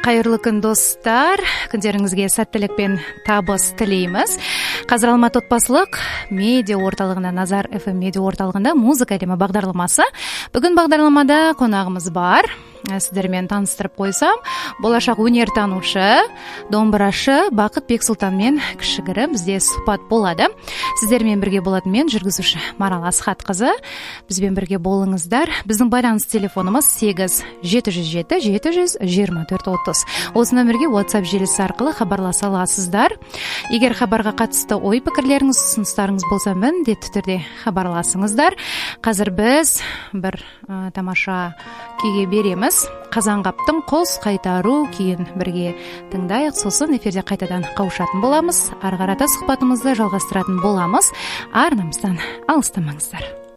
Кайырлы күн достар, күндеріңізге сәттілік пен табыс тілейміз. Қазір Алматы отбасылық медиа орталығында, Назар FM медиа орталығында музыка әлемі бағдарламасы. Бүгін бағдарламада қонағымыз бар. Сіздермен таныстырып қойсам, болашақ өнертанушы, домбырашы Бақыт Бексұлтанмен кішігірім бізде сұхбат болады. Сіздермен бірге болатын мен жүргізуші Марал Асхатқызы. Бізбен бірге болыңыздар. Біздің байланыс телефонымыз 8-707-700-2430. Осы нөмірге WhatsApp желісі арқылы хабарласа аласыздар. Егер хабарға қатысты ой пікірлеріңіз, ұсыныстарыңыз болса, міндетті түрде хабарласыңыздар. Қазір біз бір тамаша күйге береміз. Қазанғаптың құс қайтару күйін бірге тыңдайық, сосын эфирде қайтадан қауышатын боламыз. Ары қарата сұхбатымызды жалғастыратын боламыз. Арнамыздан алыстамаңыздар.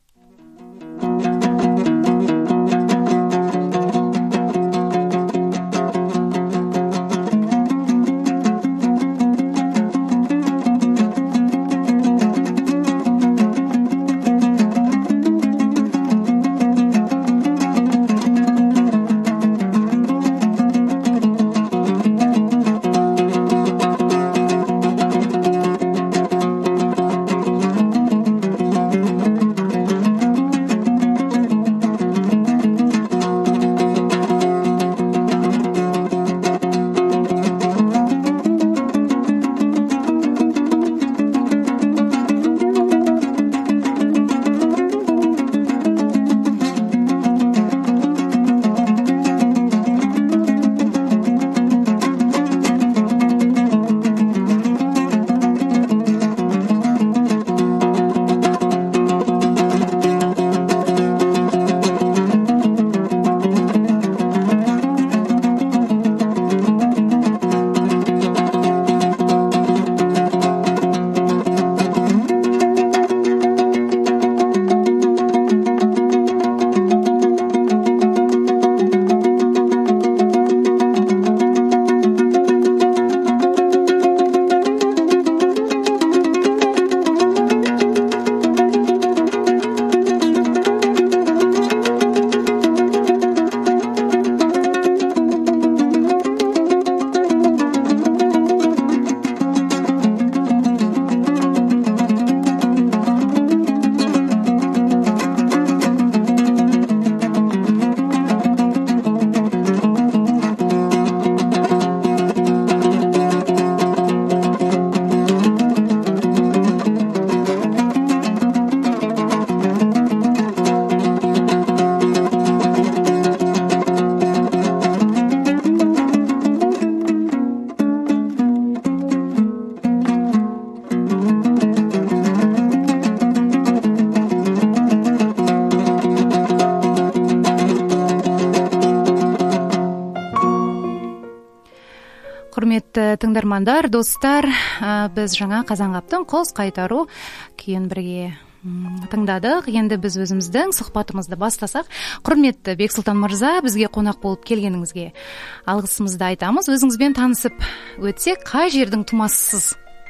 Тыңдармандар, достар, біз жаңа Қазанғаптың құс қайтару күйін бірге тыңдадық. Енді біз өзіміздің сұхбатымызды бастасақ. Құрметті Бексұлтан мырза, бізге қонақ болып келгеніңізге алғысымызды айтамыз. Өзіңізбен танысып өтсек, қай жердің тумасысыз?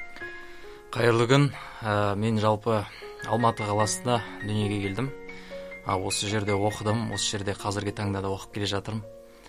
Қайырлы күн. Мен жалпы Алматы қаласында дүниеге келдім. Осы жерде оқыдым, осы жерде қазіргі таңда да оқып келе жатырмын.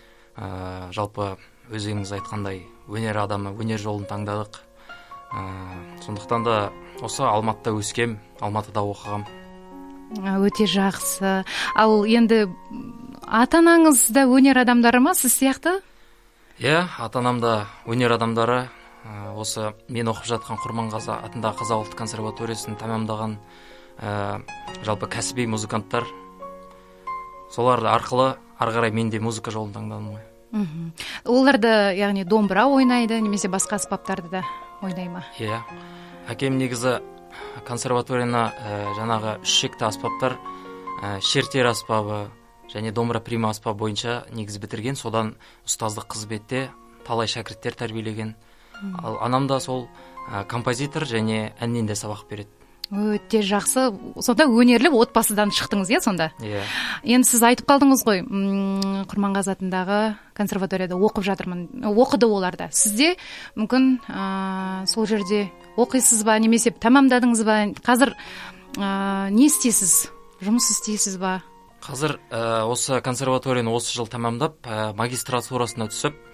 Жалпы өзіңіз айтқандай өнер адамы, өнер жолын таңдадық. Сондықтан да осы Алматыда өскем, Алматыда оқығам. Өте жақсы. Ал енді ата-анаңыз да өнер адамдары ма, сіз сияқты? Иә, ата-анам да өнер адамдары. Осы мен оқып жатқан Құрманғазы атындағы Қазақ ұлттық консерваториясын тәмамдаған жалпы кәсіби музыканттар. Солар арқылы ары қарай мен де музыка жолын таңдадым ғой. Оларды, яғни домбыра ойнайды, немесе басқа аспаптарды да ойнай ма? Иә. Әкем негізі консерваторияны жаңағы 3 шекті аспаптар, шертер аспабы және домбыра прима аспабы бойынша негіз бітірген. Содан ұстаздық қызметте талай шәкірттер тәрбиелеген. Ал анам да сол композитор және әннен де сабақ береді. Өте жақсы. Сонда өнерлі отбасыдан шықтыңыз, иә, сонда? Иә. Енді сіз айтып қалдыңыз ғой, Құрманғазы атындағы консерваторияда оқып жатырмын. Оқыды оларда. Сізде мүмкін сол жерде оқисыз ба, немесе тәмамдадыңыз ба? Қазір не істейсіз? Жұмыс істейсіз ба? Қазір осы консерваторияны осы жыл тәмамдап, магистратурасына түсіп,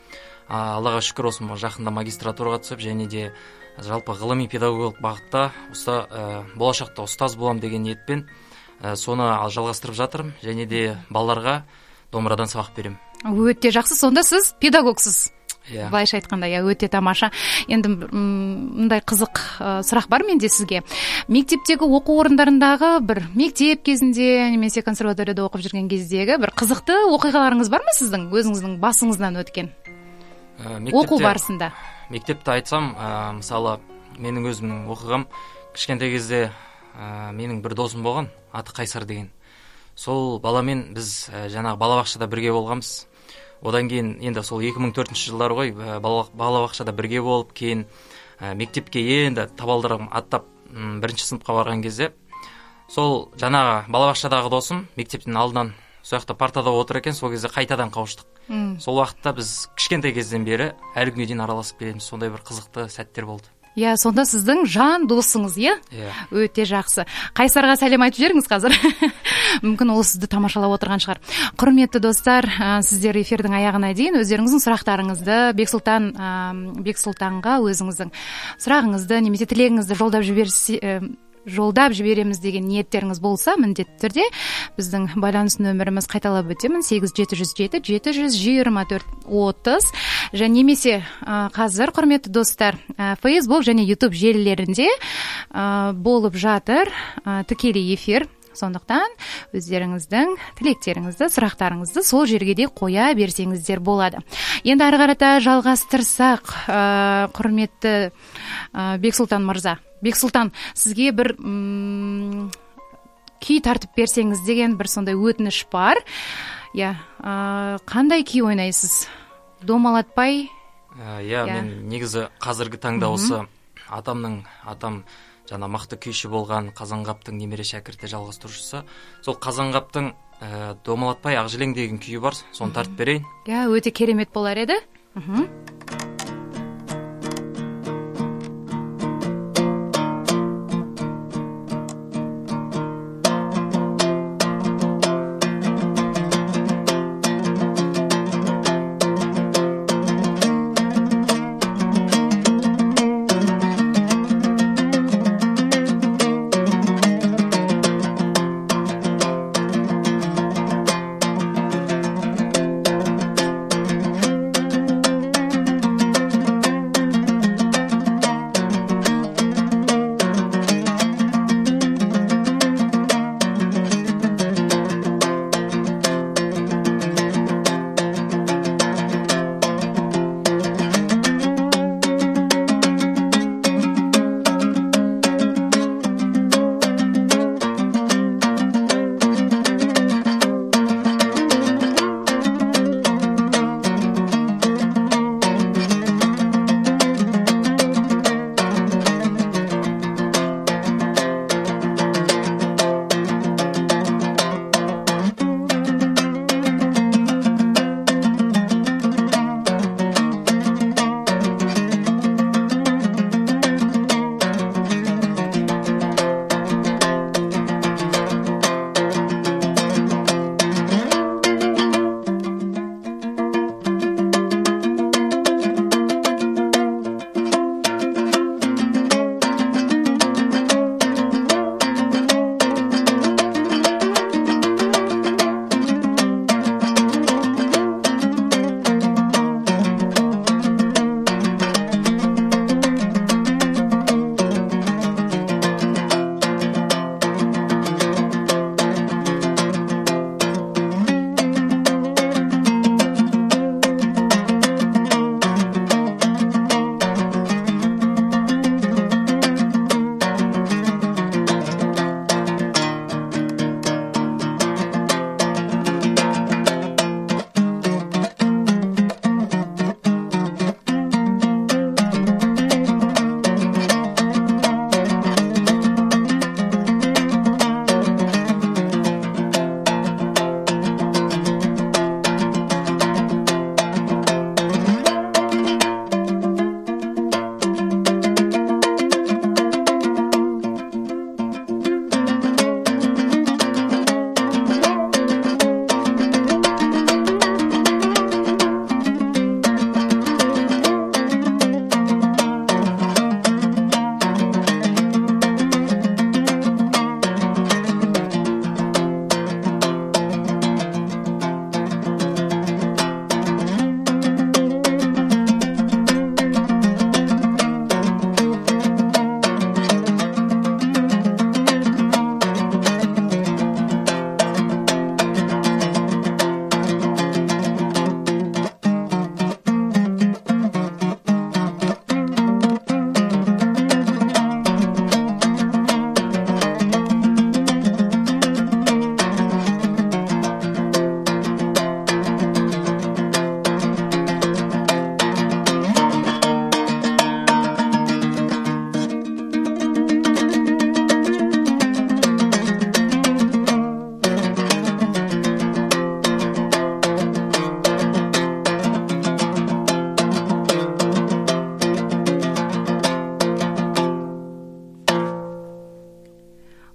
Аллаға шүкір осы жақында магистратураға түсіп, және де жалпы ғылыми педагогиялық бағытта болашақта ұстаз болам деген ниетпен соны жалғастырып жатырмын, және де балаларға домбырадан сабақ беремін. Өте жақсы. Сонда сіз педагогсыз. Иә. Былайша айтқанда, өте тамаша. Енді мындай қызық сұрақ бар менде сізге. Мектептегі оқу орындарындағы бір мектеп кезінде немесе консерваторияда оқып жүрген кездегі бір қызықты оқиғаларыңыз бар ма сіздің өзіңіздің басыңыздан өткен? Оқу барысында. Мектепті айтсам, мысалы, менің өзімнің оқығам, кішкентай кезде менің бір досым болған, аты Қайсар деген. Сол баламен біз жаңағы балабақшада бірге болғанбыз. Одан кейін енді сол 2004 жылдары ғой, балабақшада бірге болып, кейін мектепке енді табалдырығым аттап бірінші сыныпқа барған кезде, сол жаңағы балабақшадағы досым мектептің алдынан сол жақта партада отыр екен, сол кезде қайтадан қауыштық. Сол уақытта біз кішкентай кезден бері әлі күнге дейін араласып келеміз. Сондай бір қызықты сәттер болды. Иә, сонда сіздің жан досыңыз, иә? Өте жақсы. Қайсарға сәлем айтып жіберіңіз қазір. Мүмкін ол сізді тамашалап отырған шығар. Құрметті достар, сіздер эфирдің аяғына дейін өздеріңіздің сұрақтарыңызды Бексұлтанға өзіңіздің сұрағыңызды немесе тілегіңізді жолдап жібереміз деген ниеттеріңіз болса, міндетті түрде біздің байланыс нөміріміз қайталап өтемін: 8707-724-30. және немесе қазір, құрметті достар, Facebook және YouTube желілерінде болып жатыр тікелей эфир. Сондықтан өздеріңіздің тілектеріңізді, сұрақтарыңызды сол жерге де қоя берсеңіздер болады. Енді ары қарата жалғастырсақ, құрметті Бексұлтан мырза. Бексұлтан, сізге бір күй тартып берсеңіз деген бір сондай өтініш бар. Қандай күй ойнайсыз? Домалатпай? Мен негізі қазіргі таңда осы атам жаңа мақты күйші болған Қазанғаптың немере шәкірті, жалғастырушысы. Сол Қазанғаптың домалатпай Ақжелең деген күйі бар, соны тартып берейін. Өте керемет болар еді.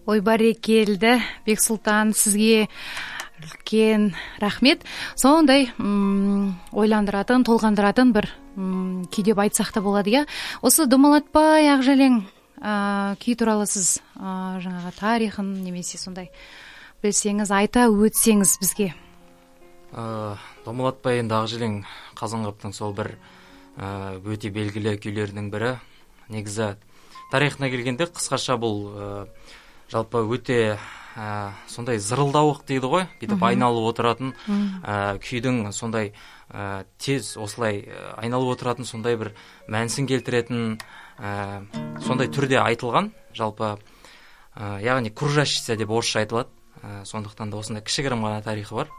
Ой, барекелді, Бексұлтан, сізге үлкен рахмет. Сондай ойландыратын, толғандыратын бір күй деп айтсақ та болады, иә. Осы домалатпай Ақжелең күй туралы сіз жаңағы тарихын немесе сондай білсеңіз, айта өтсеңіз бізге. Домалатпай енді Ақжелең Қазанғаптың сол бір өте белгілі күйлерінің бірі. Негізі тарихына келгенде қысқаша бұл жалпы өте сондай зырылдауық дейді ғой, бүйтіп айналып отыратын күйдің сондай тез осылай айналып отыратын сондай бір мәнсін келтіретін сондай түрде айтылған, жалпы яғни кружащица деп орысша айтылады. Сондықтан да осындай кішігірім ғана тарихы бар.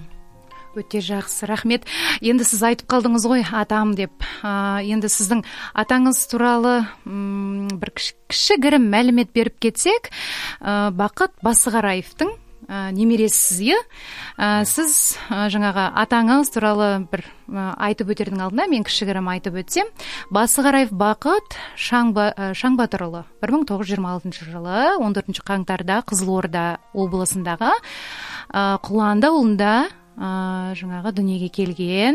Өте жақсы, рахмет. Енді сіз айтып қалдыңыз ғой, атам деп. Енді сіздің атаңыз туралы бір кішігірім мәлімет беріп кетсек, Бақыт Басығараевтың немересісіз, сіз жаңағы атаңыз туралы бір айтып өтердің алдында мен кішігірім айтып өтсем, Басығараев Бақыт Шаңбатырұлы 1926 жылы 14 қаңтарда Қызылорда облысындағы Құланды ауылында жаңағы дүниеге келген.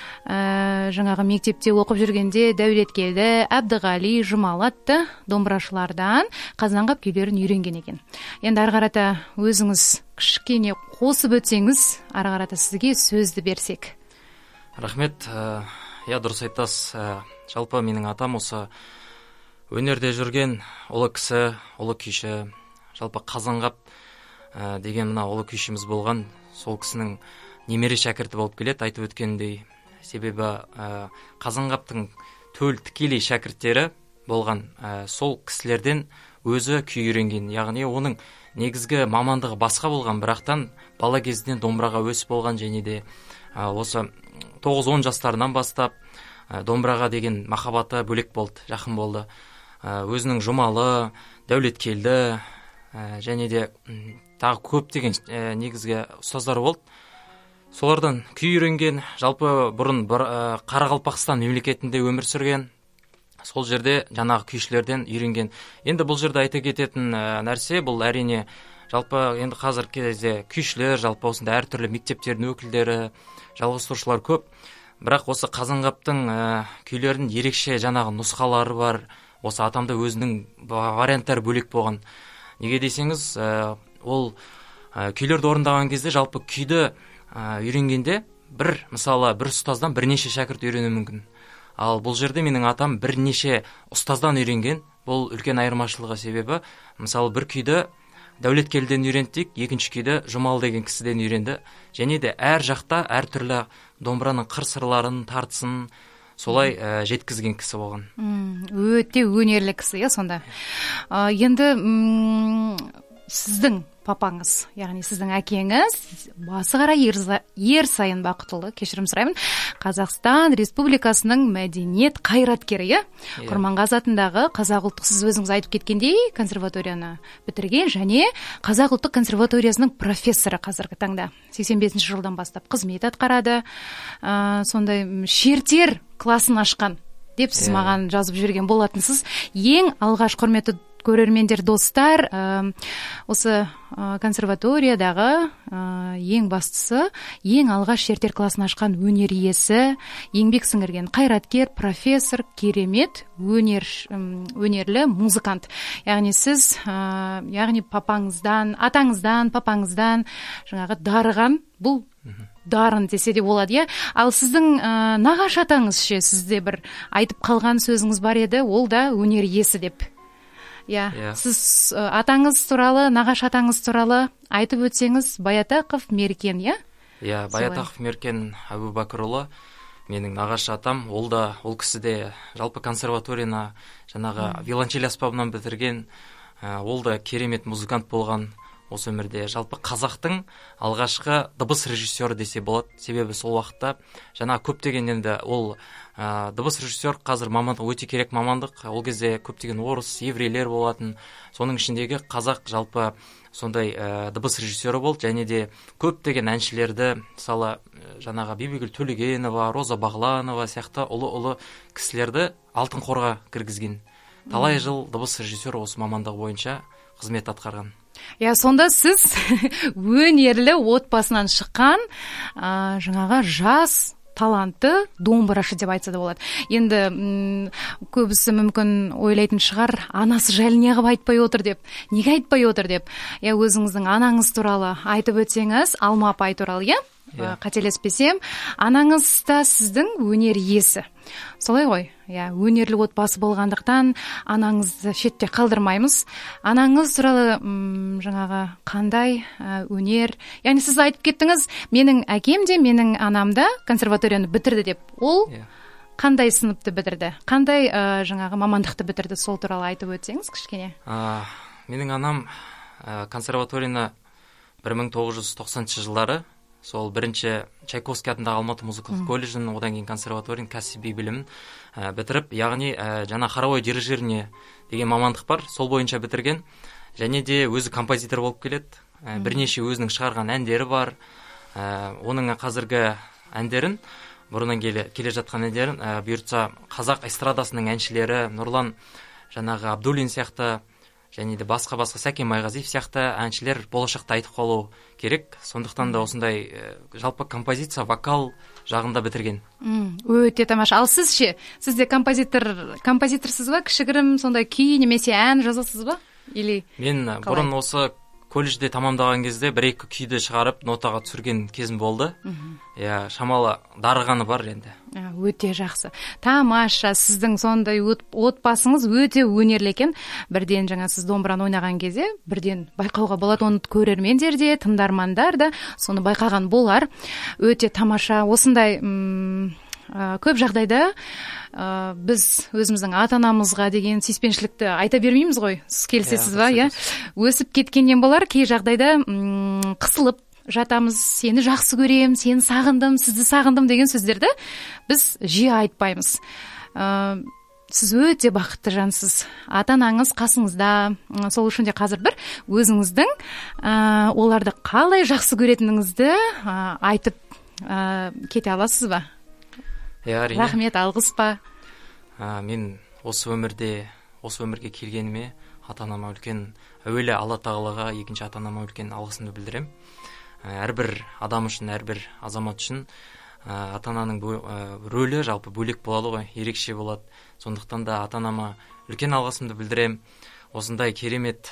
Жаңағы мектепте оқып жүргенде Дәулеткелді, Әбдіғали, Жұмал атты домбырашылардан Қазанғап күйлерін үйренген екен. Енді ары қарата өзіңіз кішкене қосып өтсеңіз, ары қарата сізге сөзді берсек. Рахмет. Дұрыс айтасыз. Жалпы менің атам осы өнерде жүрген ұлы кісі, ұлы күйші. Жалпы Қазанғап деген мына ұлы күйшіміз болған. Сол кісінің немере шәкірті болып келеді, айтып өткендей. Себебі Қазанғаптың тікелей шәкірттері болған сол кісілерден өзі күй үйренген. Яғни оның негізгі мамандығы басқа болған, бірақтан бала кезінен домбыраға өсіп болған, және де осы 9-10 жастарынан бастап домбыраға деген махаббаты бөлек болды, жақын болды. Өзінің Жұмалы, Дәулеткелді және де тағы көптеген негізгі ұстаздары болды. Солардан күй үйренген. Жалпы бұрын Қарақалпақстан мемлекетінде өмір сүрген. Сол жерде жаңағы күйшілерден үйренген. Енді бұл жерде айта кететін нәрсе, бұл әрине жалпы енді қазіргі кезде күйшілер, жалпы осында әртүрлі мектептердің өкілдері, жалғастырушылар көп. Бірақ осы Қазанғаптың күйлерінің ерекше жаңағы нұсқалары бар. Осы атамда өзінің варианттары бөлек болған. Неге десеңіз, ол күйлерді орындаған кезде жалпы күйді үйренгенде мысалы бір ұстаздан бірнеше шәкірт үйрену мүмкін. Ал бұл жерде менің атам бірнеше ұстаздан үйренген. Бұл үлкен айырмашылығы, себебі мысалы бір күйді Дәулеткелдіден үйрендік, екінші күйді Жұмал деген кісіден үйренді. Және де әр жақта әртүрлі домбыраның қыр-сырларын, тартысын солай жеткізген кісі болған. Өте өнерлі кісі, сонда. Енді сіздің папаңыз, яғни сіздің әкеңіз Басығарай Ерсайын Бақытұлы, кешірім сұраймын, Қазақстан Республикасының мәдениет қайраткері, Құрманғазы атындағы Қазақ ұлттық, сіз өзіңіз айтып кеткендей, консерваторияны бітірген және Қазақ ұлттық консерваториясының профессоры қазіргі таңда 85 жылдан бастап қызмет атқарады. Сондай шертер класын ашқан деп сіз маған жазып жіберген болатынсыз. Ең алғаш, құрметті көрермендер, достар, осы консерваториядағы ең бастысы, ең алғаш шертер класын ашқан өнер иесі, еңбек сіңірген қайраткер, профессор, керемет өнерлі музыкант. Яғни сіз яғни атаңыздан, папаңыздан жаңағы дарыған, бұл дарын десе де болады, Ал сіздің нағашы атаңыз ше, сізде бір айтып қалған сөзіңіз бар еді, ол да өнер иесі деп. Сіз атаңыз туралы, нағашы атаңыз туралы айтып өтсеңіз, Баятақов Меркен, Баятақов Меркен Әбубәкірұлы менің нағашы атам. Ол кісі де жалпы консерваторияны жаңағы виолончель аспабынан бітірген. Ол да керемет музыкант болған. Осы өмірде жалпы қазақтың алғашқы дыбыс режиссері десе болады. Себебі сол уақытта жаңа көптеген, енді ол дыбыс режиссер қазір мамандық, өте керек мамандық. Ол кезде көптеген орыс, еврейлер болатын. Соның ішіндегі қазақ жалпы сондай дыбыс режиссері болды. Және де көптеген әншілерді, мысалы жаңағы Бибігүл Төлегенова, Роза Бағланова сияқты ұлы кісілерді алтын қорға кіргізген. Талай жыл дыбыс режиссері осы мамандығы бойынша қызмет атқарған. Сонда сіз өнерлі отбасынан шыққан жаңағы жас талантты домбырашы деп айтса да болады. Енді көбісі мүмкін ойлайтын шығар, анасы жайлы неғып айтпай отыр деп, неге айтпай отыр деп. Өзіңіздің анаңыз туралы айтып өтсеңіз, Алма апай туралы, қателеспесем, анаңыз да сіздің өнер иесі. Солай ғой, өнерлі отбасы болғандықтан анаңызды шетте қалдырмаймыз. Анаңыз туралы жаңағы қандай өнер, яғни сіз айтып кеттіңіз, менің әкем де, менің анам да консерваторияны бітірді деп. Ол қандай сыныпты бітірді? Қандай жаңағы мамандықты бітірді? Сол туралы айтып өтсеңіз кішкене. Менің анам консерваторияны 1990 жылдары сол бірінші Чайковский атындағы Алматы музыкалық колледжін, одан кейін консерваторияның кәсіби білімін бітіріп, яғни жаңа хоровой дирижеріне деген мамандық бар, сол бойынша бітірген, және де өзі композитор болып келеді. Бірнеше өзінің шығарған әндері бар. Оның қазіргі әндерін, бұрыннан келе жатқан әндерін, бұйыртса қазақ эстрадасының әншілері Нұрлан жаңағы Абдуллин сияқты, және де басқа Сәкен Майғазиев сияқты әншілер болашақта айтып қалу керек. Сондықтан да осындай жалпы композиция, вокал жағында бітірген. Өте тамаша. Ал сіз ше? Сіз де композиторсыз ба? Кішігірім сондай күй немесе ән жазасыз ба? Мен бұрын осы колледжде тамамдаған кезде 1-2 күйді шығарып нотаға түсірген кезім болды. Шамалы дарығаны бар енді. Өте жақсы. Тамаша, сіздің сондай отбасыңыз өте өнерлі екен. Бірден жаңа сіз домбыраны ойнаған кезде, бірден байқауға болады, оны көрермендер де, тыңдармандар да соны байқаған болар. Өте тамаша. Осындай көп жағдайда біз өзіміздің ата-анамызға деген сүйіспеншілікті айта бермейміз ғой. Сіз келісесіз ба? Өсіп кеткеннен болар, кей жағдайда қысылып жатамыз, сені жақсы көрем, сені сағындым, сізді сағындым деген сөздерді біз жиі айтпаймыз. Сіз өте бақытты жансыз. Ата-анаңыз қасыңызда. Сол үшін де қазір бір өзіңіздің оларды қалай жақсы көретініңізді айтып кете аласыз ба? Рахмет, алғыс па? Мен осы өмірге келгеніме ата-анама үлкен, әуелі Алла тағалаға, екінші ата-анама үлкен алғысымды білдірем. Әрбір адам үшін, әрбір азамат үшін ата-ананың рөлі жалпы бөлек болады ғой, ерекше болады. Сондықтан да ата-анама үлкен алғысымды білдірем. Осындай керемет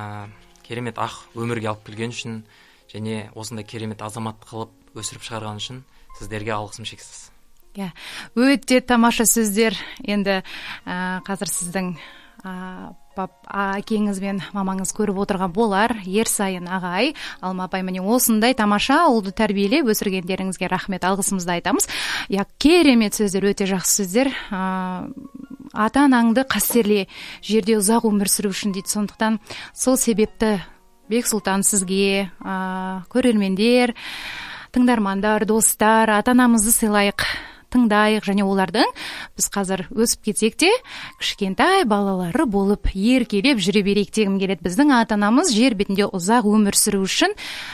ақ өмірге алып келген үшін, және осындай керемет азамат қылып өсіріп шығарған үшін сіздерге алғысым шексіз. Өте тамаша сөздер. Енді қазір сіздің әкеңіз бен мамаңыз көріп отырған болар. Ерсайын ағай, Алма апай, міне осындай тамаша ұлды тәрбиелеп өсіргендеріңізге рахмет, алғысымызды айтамыз. Керемет сөздер, өте жақсы сөздер. Ата-анаңды қастерле, жерде ұзақ өмір сүру үшін дейді. Сондықтан сол себепті Бексұлтан сізге, көрермендер, тыңдармандар, достар, ата-анамызды сыйлайық, тыңдайық, және олардың біз қазір өсіп кетсек те кішкентай балалары болып еркелеп жүре берейік дегім келеді. Біздің ата-анамыз жер бетінде ұзақ өмір сүру үшін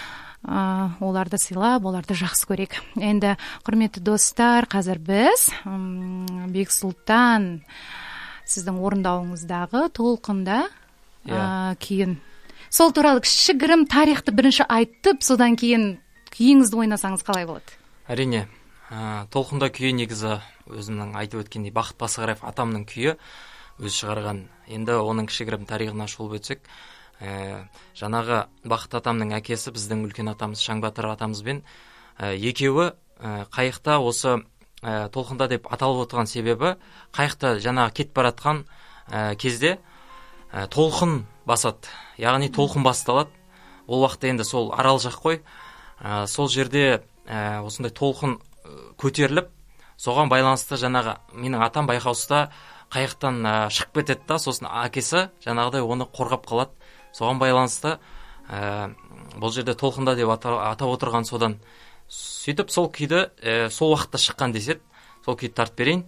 оларды сыйлап, оларды жақсы көрейік. Енді құрметті достар, қазір біз Бексұлтан сіздің орындауыңыздағы толқында күйін, сол туралы кішігірім тарихты бірінші айтып, содан кейін күйіңізді ойнасаңыз қалай болады? Әрине, толқында күйі негізі өзімнің айтып өткендей Бақыт Басығараев атамның күйі өзі шығарған. Енді оның кішігірім тарихына шолып өтсек, жаңағы Бақыт атамның әкесі біздің үлкен атамыз Шаңбатыр атамызбен екеуі қайықта, осы толқында деп аталып отырған себебі, қайықта жаңағы кетіп баратқан кезде толқын басады, яғни толқын басталады. Ол уақытта енді сол арал жақ қой, сол жерде осындай толқын көтеріліп, соған байланысты жаңағы менің атам байқаусызда қайықтан шығып кетеді да, сосын әкесі жаңағыдай оны қорғап қалады. Соған байланысты бұл жерде толқында деп атап отырған содан. Сөйтіп сол күйді сол уақытта шыққан деседі. Сол күйді тартып берейін.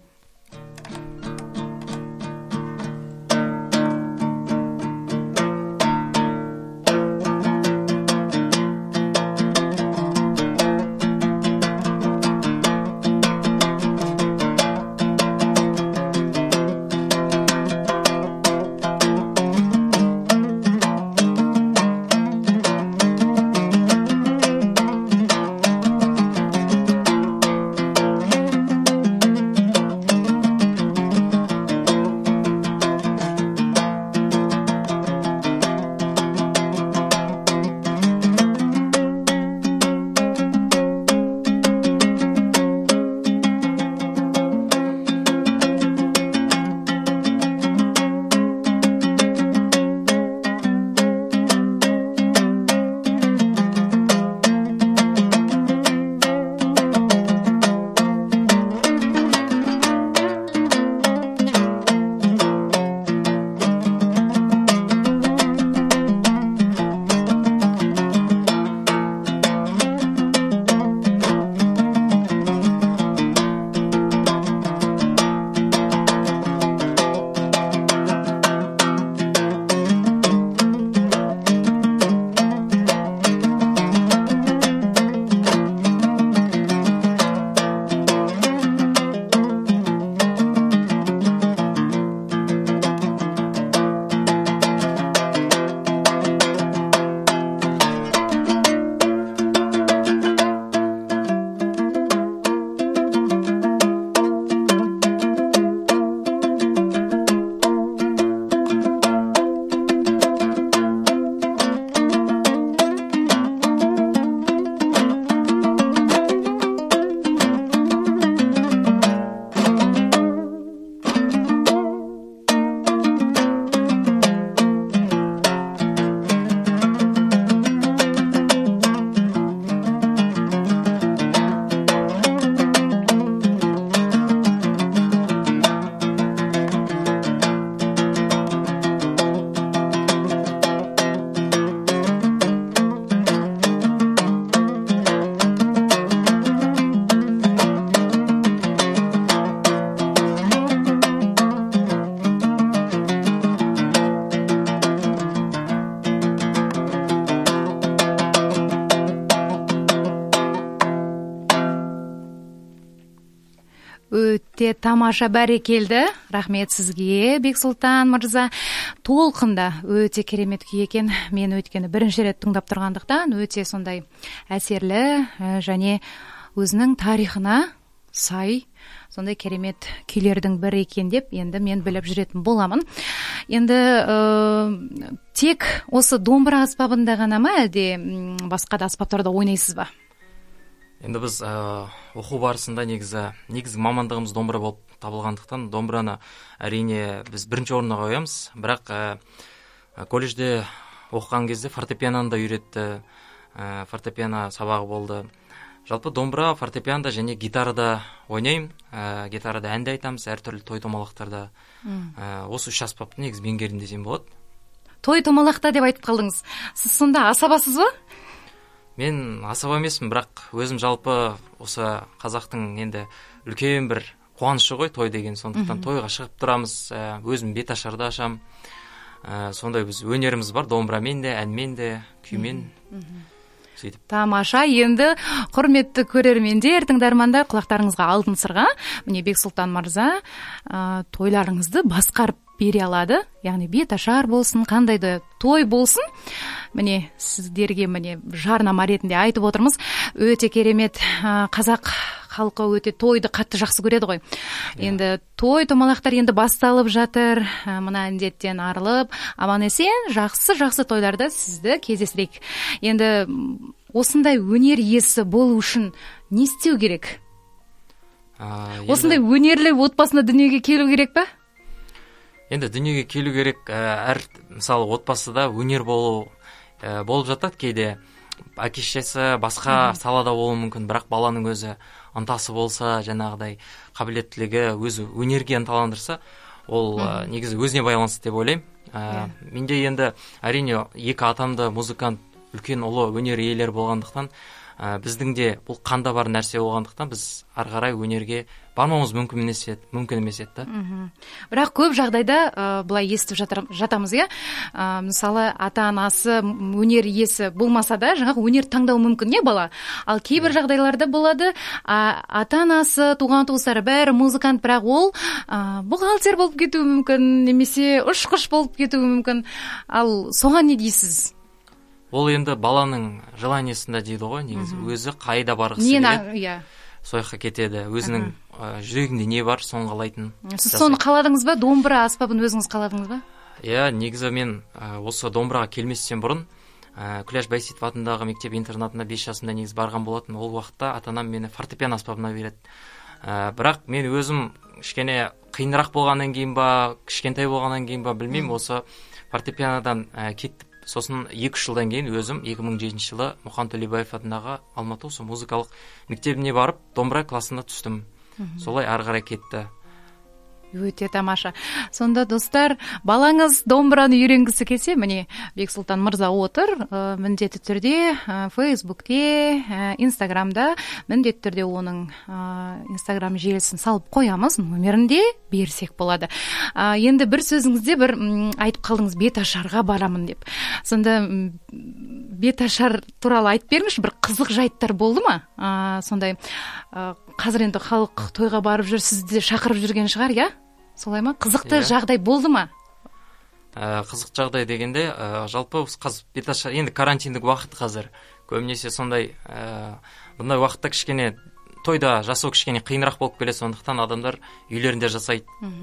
Өте тамаша, бәрекелді. Рахмет сізге, Бексұлтан мырза. Толқында өте керемет күй екен. Мен өткені бірінші рет тыңдап тұрғандықтан өте сондай әсерлі және өзінің тарихына сай сондай керемет күйлердің бірі екен деп енді мен біліп жүретін боламын. Енді тек осы домбыра аспабында ғана ма, әлде басқа да аспаптарда ойнайсыз ба? Енді біз оқу барысында негізгі мамандығымыз домбыра болып табылғандықтан домбыраны әрине біз бірінші орынға қоямыз. Бірақ колледжде оқыған кезде фортепианоны да үйретті, фортепиано сабағы болды. Жалпы домбыра, фортепиано және гитарада ойнаймын. Гитарада ән де айтамыз, әртүрлі той томалақтарда. Осы үш аспапты негізі меңгердім десем болады. Той томалақта деп айтып қалдыңыз. Сіз сонда асабасыз ба? Мен асаба емеспін, бірақ өзім жалпы осы қазақтың енді үлкен бір қуанышы ғой той деген. Сондықтан тойға шығып тұрамыз, өзім беташарды ашам. Сондай біз өнеріміз бар, домбырамен де, әнмен де, күймен. Тамаша. Енді құрметті көрермендер, тыңдармандар, құлақтарыңызға алтын сырға. Міне Бексұлтан мырза тойларыңызды басқарып бере алады. Яғни беташар болсын, қандай да той болсын. Міне сіздерге жарнама ретінде айтып отырмыз. Өте керемет. Қазақ халқы өте тойды қатты жақсы көреді ғой. Енді той томалақтар енді басталып жатыр. Мына індеттен арылып, аман-есен жақсы тойларда сізді кездестірейік. Енді осындай өнер иесі болу үшін не істеу керек? Осындай өнерлі отбасына дүниеге келу керек па? Енді дүниеге келу керек. Мысалы отбасыда өнер болып жатады кейде. Әке-шешесі басқа салада болуы мүмкін, бірақ баланың өзі ынтасы болса, жаңағыдай қабілеттілігі өзі өнерге ынталандырса, ол негізі өзіне байланысты деп ойлаймын. Менде енді әрине екі атамды музыкант, үлкен ұлы өнер иелері болғандықтан, біздің де бұл қанда бар нәрсе болғандықтан біз ары қарай өнерге бармауымыз мүмкін емес еді. Бірақ көп жағдайда былай естіп жатамыз, иә. Мысалы ата-анасы өнер иесі болмаса да, жаңағы өнер таңдау мүмкін, не бала. Ал кейбір жағдайларда болады, ата-анасы, туған-туыстары бәрі музыкант, бірақ ол бухгалтер болып кетуі мүмкін, немесе ұшқыш болып кетуі мүмкін. Ал соған не дейсіз? Ол енді баланың желаниесінде дейді ғой, негізі өзі қайда барғысы келеді, сол жаққа кетеді. Өзінің жүрегінде не бар, соны қалайтын. Сіз соны қаладыңыз ба? Домбыра аспабын өзіңіз қаладыңыз ба? Иә, негізі мен осы домбыраға келместен бұрын Күләш Байсейітов атындағы мектеп интернатына 5 жасымда негізі барған болатын. Ол уақытта ата-анам мені фортепиано аспабына береді. Бірақ мен өзім кішкене қиынырақ болғаннан кейін ба, кішкентай болғаннан кейін ба білмеймін, осы фортепианодан кеттіп, сосын 2 жылдан кейін өзім 2007 жылы Мұқан Төлебаев атындағы Алматы осы музыкалық мектебіне барып, домбыра классына түстім. Солай ары қарай кетті. Өте тамаша. Сонда достар, балаңыз домбыраны үйренгісі келсе, міне Бексұлтан мырза отыр, міндетті түрде Фейсбукте, Инстаграмда міндетті түрде оның Инстаграм желісін салып қоямыз, номерінде берсек болады. Енді бір сөзіңізде бір айтып қалдыңыз, беташарға барамын деп. Сонда беташар туралы айтып беріңізші, бір қызық жайттар болды ма? Сондай қазір енді халық тойға барып жүр, сізді шақырып жүрген шығар, иә? Солай ма? Қызықты жағдай болды ма? Қызық жағдай дегенде, жалпы беташар, енді карантиндік уақыт қазір. Көбінесе сондай, бұндай уақытта кішкене тойда жасау кішкене қиынырақ болып келеді, сондықтан адамдар үйлерінде жасайды.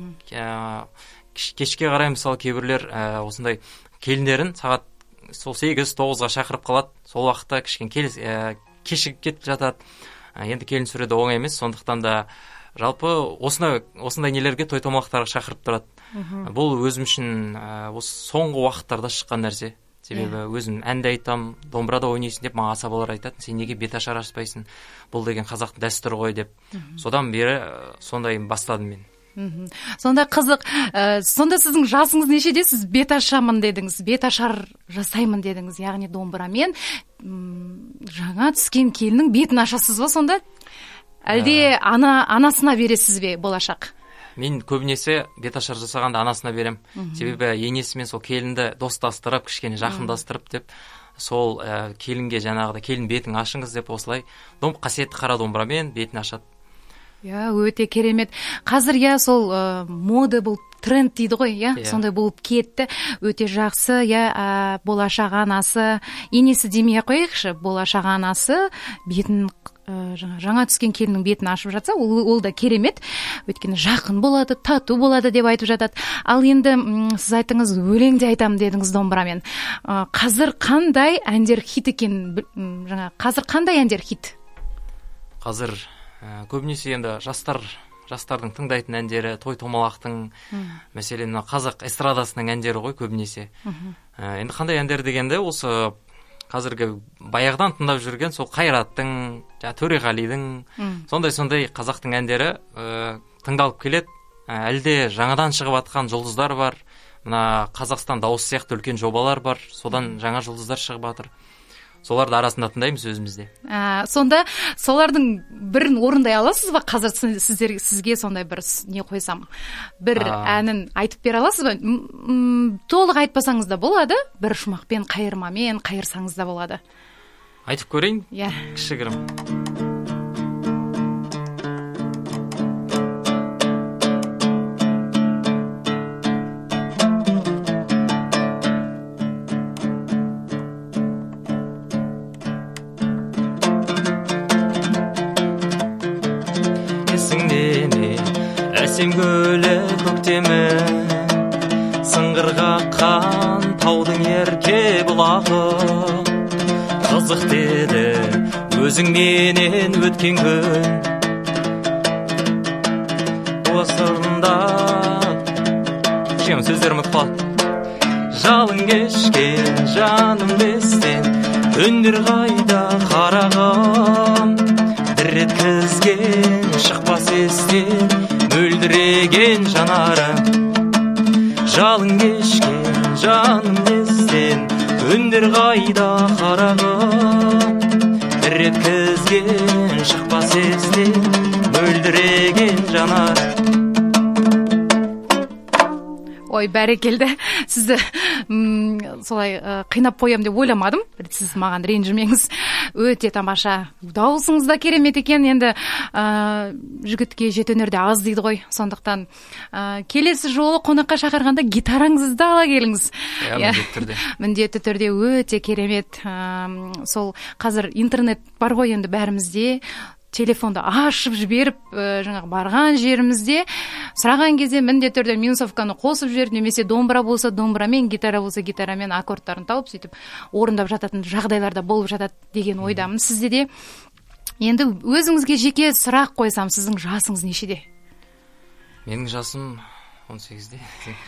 Кешке қарай мысалы кейбірлер осындай келіндерін сағат сол 8-9-ға шақырып қалады. Сол уақытта кішкене кешігіп кетіп жатады. Енді келін сүреді оңай емес, сондықтан да жалпы осындай нелерге той томалақтарға шақырып тұрады. Бұл өзім үшін осы соңғы уақыттарда шыққан нәрсе. Себебі өзім әнді айтам, домбырада ойнайсың деп маған асабалар айтатын, сен неге беташар ашпайсың? Бұл деген қазақтың дәстүрі ғой деп. Содан бері сондай бастадым мен. Сонда қызық. Сонда сіздің жасыңыз нешеде? Сіз беташамын дедіңіз, беташар жасаймын дедіңіз. Яғни домбырамен жаңа түскен келіннің бетін ашасыз ба сонда? Әлде анасына бересіз бе болашақ? Мен көбінесе беташар жасағанда анасына берем. Себебі енесімен сол келінді достастырып, кішкене жақындастырып деп, сол келінге жаңағыда келін бетін ашыңыз деп осылай қасиетті қара домбырамен бетін ашады. Өте керемет. Қазір сол мода бұл тренд дейді ғой, сондай болып кетті. Өте жақсы, болашақ анасы, енесі демей қояйықшы, болашақ анасы бетін жаңа түскен келіннің бетін ашып жатса, ол да керемет. Өйткені жақын болады, тату болады деп айтып жатады. Ал енді сіз айтыңыз, өлеңде айтамын дедіңіз домбырамен. Қазір қандай әндер хит екен? Қазір қандай әндер хит? Қазір көбінесе енді жастардың тыңдайтын әндері, той томалақтың, мәселен қазақ эстрадасының әндері ғой көбінесе. Енді қандай әндер дегенде осы қазіргі баяғыдан тыңдап жүрген сол Қайраттың, Төреғалидың, сондай қазақтың әндері тыңдалып келеді. Әлде жаңадан шығып атқан жұлдыздар бар, мына Қазақстан дауысы сияқты үлкен жобалар бар, содан жаңа жұлдыздар шығып жатыр. Соларды арасында тыңдаймыз өзімізде. Сонда солардың бірін орындай аласыз ба? Қазір сізге сондай бір не қойсам, бір әнін айтып бере аласыз ба? Толық айтпасаңыз да болады, бір шумақпен, қайырмамен қайырсаңыз да болады. Айтып көрейін? Кішігірім. Әсем гүлі көктемі, сыңғыр қаққан таудың ерке бұлағы. Қызық деді өзіңменен өткен күн. Осында сөздерім ұқпады. Жалын кешкен жаным естен, үндер қайда қарағым. Бір рет кізген шықпас естен, мөлдіреген жанарым. Жалын кешкен жаным естен, үндер қайда қарағым. Бір рет кізген шықпас естен, мөлдіреген жанарым. Ой, бәрекелді. Сізді солай қинап қоям деп ойламадым. Сіз маған ренжімеңіз. Өте тамаша. Дауысыңыз да керемет екен. Енді жігітке жет өнерде аз дейді ғой. Сондықтан келесі жолы қонаққа шақырғанда гитараңызды ала келіңіз. Міндетті түрде өте керемет. Сол қазір интернет бар ғой енді бәрімізде. Телефонды ашып жіберіп, жаңағы барған жерімізде сұраған кезде міндетті түрде минусовканы қосып жіберіп, немесе домбыра болса домбырамен, гитара болса гитарамен аккордтарын тауып сөйтіп орындап жататын жағдайларда болып жатады деген ойдамын. Сізде де енді өзіңізге жеке сұрақ қойсам, сіздің жасыңыз нешеде? Менің жасым 18-де.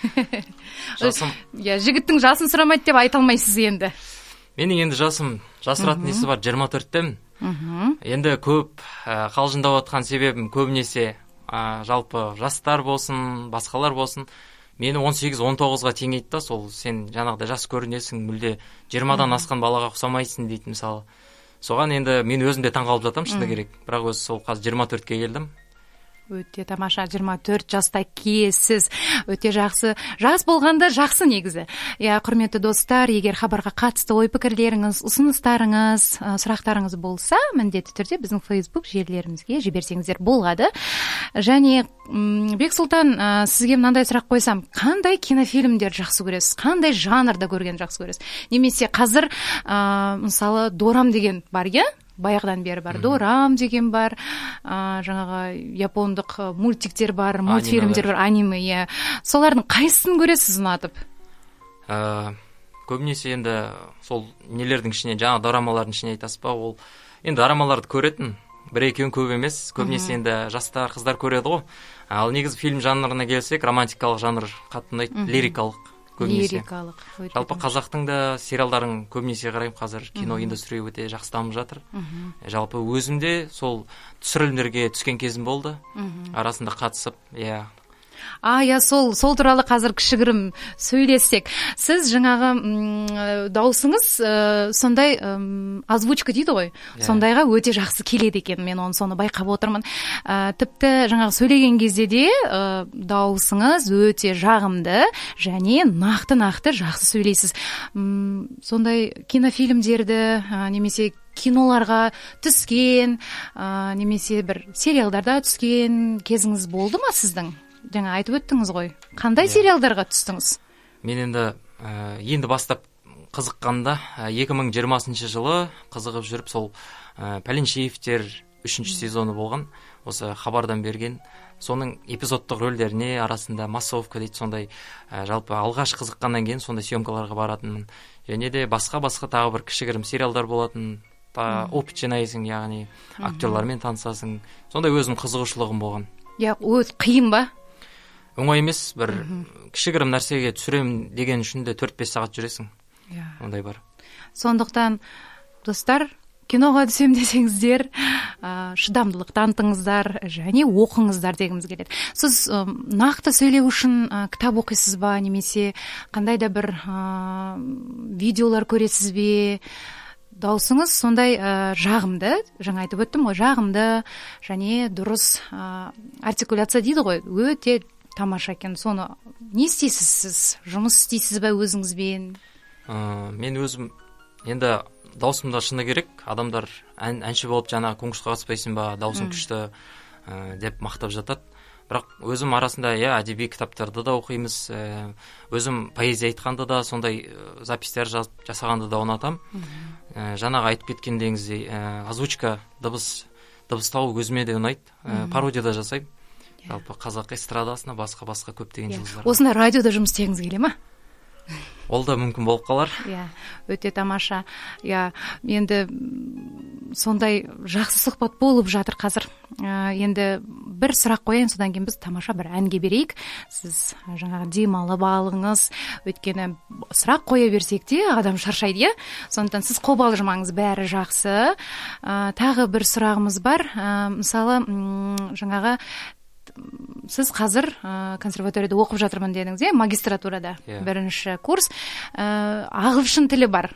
Жасым. Жігіттің жасын сұрамайды деп айта алмайсыз енді. Менің енді жасым, жасыратын несі бар, 24-темін. Енді көп қалжыңдап отқан себебім көбінесе жалпы жастар болсын, басқалар болсын, мені 18-19-ға теңейді да, сол сен жаңағыда жас көрінесің, мүлде 20-дан асқан балаға ұқсамайсың дейді мысалы. Соған енді мен өзім де таңғалып жатам, шыны керек. Бірақ өзі сол қазір 24-ке келдім. Өте тамаша, 24 жаста киесіз, өте жақсы. Жас болғанда жақсы негізі. Құрметті достар, егер хабарға қатысты ой пікірлеріңіз, ұсыныстарыңыз, сұрақтарыңыз болса, міндетті түрде біздің Facebook желілерімізге жіберсеңіздер болады. Және Бексұлтан, сізге мынандай сұрақ қойсам, қандай кинофильмдер жақсы көресіз? Қандай жанрда көрген жақсы көресіз? Немесе қазір мысалы Дорам деген бар, баяғыдан бері бар. Дорам деген бар, жаңағы япондық мультиктер бар, мультфильмдер бар, аниме. Солардың қайсысын көресіз ұнатып? Көбінесе енді сол нелердің ішіне, жаңа дорамалардың ішіне айтасыз ба, ол енді дорамаларды көретін, бір-екеуін көп емес, көбінесе енді жастар, қыздар көреді ғой. Ал негізі фильм жанрына келсек, романтикалық жанр қатты ұнайды, лирикалық. Лирикалық. Жалпы қазақтың да сериалдарын көбінесе қараймын, қазір кино индустрия өте жақсы дамып жатыр. Жалпы өзімде сол түсірілімдерге түскен кезім болды. Арасында қатысып, Сол туралы қазір кішігірім сөйлессек. Сіз жаңағы даусыңыз сондай озвучка дейді ғой. Сондайға өте жақсы келеді екен. Мен соны байқап отырмын. Тіпті жаңағы сөйлеген кезде де даусыңыз өте жағымды және нақты жақсы сөйлейсіз. Сондай кинофильмдерді немесе киноларға түскен, немесе бір сериалдарда түскен кезіңіз болды ма сіздің? Жаңа айтып өттіңіз ғой. Қандай сериалдарға түстіңіз? Мен енді бастап қызыққанда 2020 жылы қызығып жүріп, сол Пәленшеевтер 3-ші сезоны болған. Осы хабардан берген. Соның эпизодтық рөлдеріне арасында массовка дейді, сондай жалпы алғаш қызыққаннан кейін сондай съемкаларға баратынмын. Және де басқа тағы бір кішігірім сериалдар болатын. Опыт жинайсың, яғни актерлармен танысасың. Сондай өзім қызығушылығым болған. Қиын ба? Оңай емес, бір кішігірім нәрсеге түсірем деген үшін де 4-5 сағат жүресің. Ондай бар. Сондықтан, достар, киноға түсем десеңіздер, шыдамдылық танытыңыздар және оқыңыздар дегіміз келеді. Сіз нақты сөйлеу үшін кітап оқисыз ба, немесе қандай да бір видеолар көресіз бе? Даусыңыз сондай жағымды, жаңа айтып өттім ғой, жағымды және дұрыс артикуляция дейді ғой, өте тамаша екен. Соны не істейсіз сіз? Жұмыс істейсіз бе өзіңізбен? Мен өзім, енді даусымда шыны керек, адамдар әнші болып жаңа конкурсқа қатыспайсың ба, даусың күшті деп мақтап жатады. Бірақ өзім арасында әдеби кітаптарды да оқимыз, өзім поэзия айтқанды да, сондай запистер жасағанды да ұнатам. Жаңағы айтып кеткендегіңіздей озвучка, дыбыстау өзіме де ұнайды, пародия да жасаймын. Жалпы қазақ эстрадасына басқа көптеген жұлдыздар. Осында радиода жұмыс істегіңіз келе ма? Ол да мүмкін болып қалар. Өте тамаша. Енді сондай жақсы сұхбат болып жатыр қазір. Енді бір сұрақ қояйын, содан кейін біз тамаша бір әнге берейік. Сіз жаңағы демалып алыңыз. Өйткені сұрақ қоя берсек те адам шаршайды, сондықтан сіз қобалжымаңыз, бәрі жақсы. Тағы бір сұрағымыз бар. Мысалы, жаңағы сіз қазір консерваторияда оқып жатырмын дедіңіз, магистратурада, бірінші курс, ағылшын тілі бар.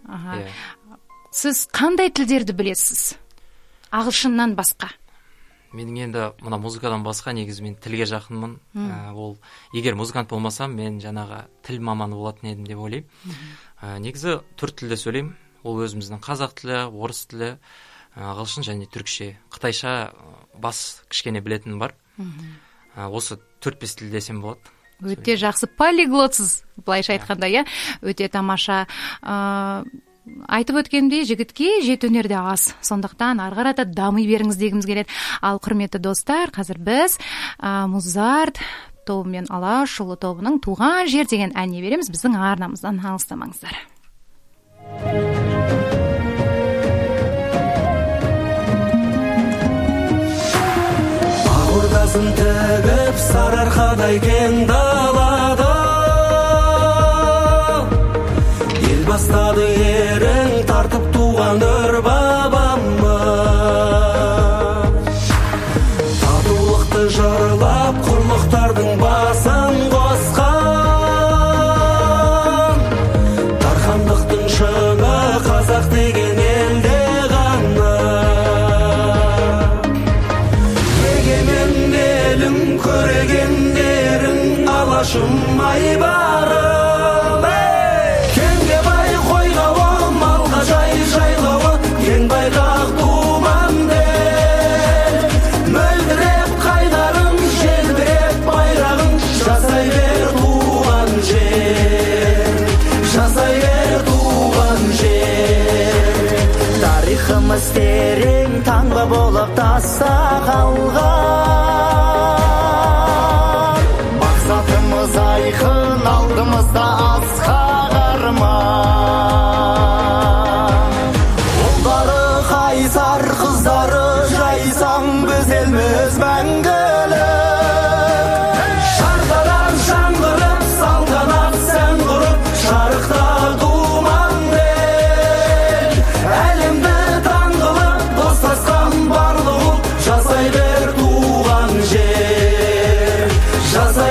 Сіз қандай тілдерді білесіз? Ағылшыннан басқа? Менің енді мына музыкадан басқа негізі мен тілге жақынмын. Ол егер музыкант болмасам, мен жаңағы тіл маманы болатын едім деп ойлаймын. Негізі 4 тілде сөйлеймін. Ол өзіміздің қазақ тілі, орыс тілі, ағылшын және түркше. Қытайша бас кішкене білетінім бар. Осы 4-5 тіл десем болады. Өте жақсы полиглотсыз, былайша айтқанда, өте тамаша. Айтып өткендей, жігітке жет өнерде аз. Сондықтан ары қарата дами беріңіз дегіміз келеді. Ал құрметті достар, қазір біз Музарт тобы мен Алашұлы тобының Туған жер деген әніне береміз. Біздің арнамыздан алыстамаңыздар. Ағырдасын тігіп сарыарқадай кең далада, ел бастады ерің тартып туған өр бабамыз. Татулықты жырлап құрлықтардың басын қосқан, тархандықтың шыңы қазақ деген елде ғана. Егемен елім көрегендерің алашым айбарым, кеңге бай қойғауы, малға жай жайлауы, кең байрақ думанды, мөлдіреп қайдарың, желбіреп байрағың, жасай бер туған жер, жасай бер туған жер. Тарихымыз терең таңба болып таса қалған, мақсатымыз айқын, алдымызда асқақ арман. Ұлдары қайсар, қыздары жайсаң, біз елміз мәңгілік. Шартаран жаңғырып, салтанат сән құрып, шарықта думанды, әлемді таңғылып, достасқан барлығы, жасай бер туған жер, жасай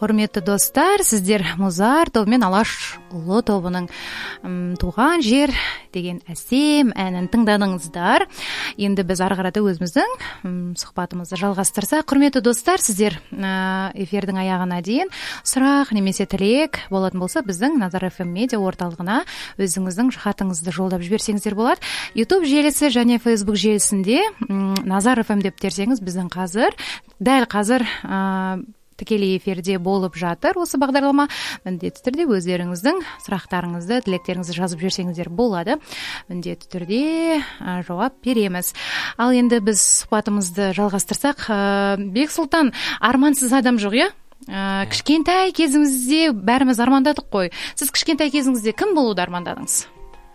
Құрметті достар, сіздер Музар тобы мен Алаш ұлы тобының туған жер деген әсем әнін тыңдадыңыздар. Енді біз ары қарата өзіміздің сұхбатымызды жалғастырсақ, құрметті достар, сіздер эфирдің аяғына дейін сұрақ немесе тілек болатын болса, біздің Назар FM медиа орталығына өзіңіздің хатыңызды жолдап жіберсеңіздер болады. YouTube желісі және Facebook желісінде Назар FM деп терсеңіз, біздің дәл қазір тікелей эфирде болып жатыр осы бағдарлама. Міндетті түрде өздеріңіздің сұрақтарыңызды, тілектеріңізді жазып жүрсеңіздер болады. Міндетті түрде жауап береміз. Ал енді біз сұхбатымызды жалғастырсақ, Бексұлтан, армансыз адам жоқ, иә? Кішкентай кезіңізде бәріміз армандадық қой. Сіз кішкентай кезіңізде кім болуды армандадыңыз?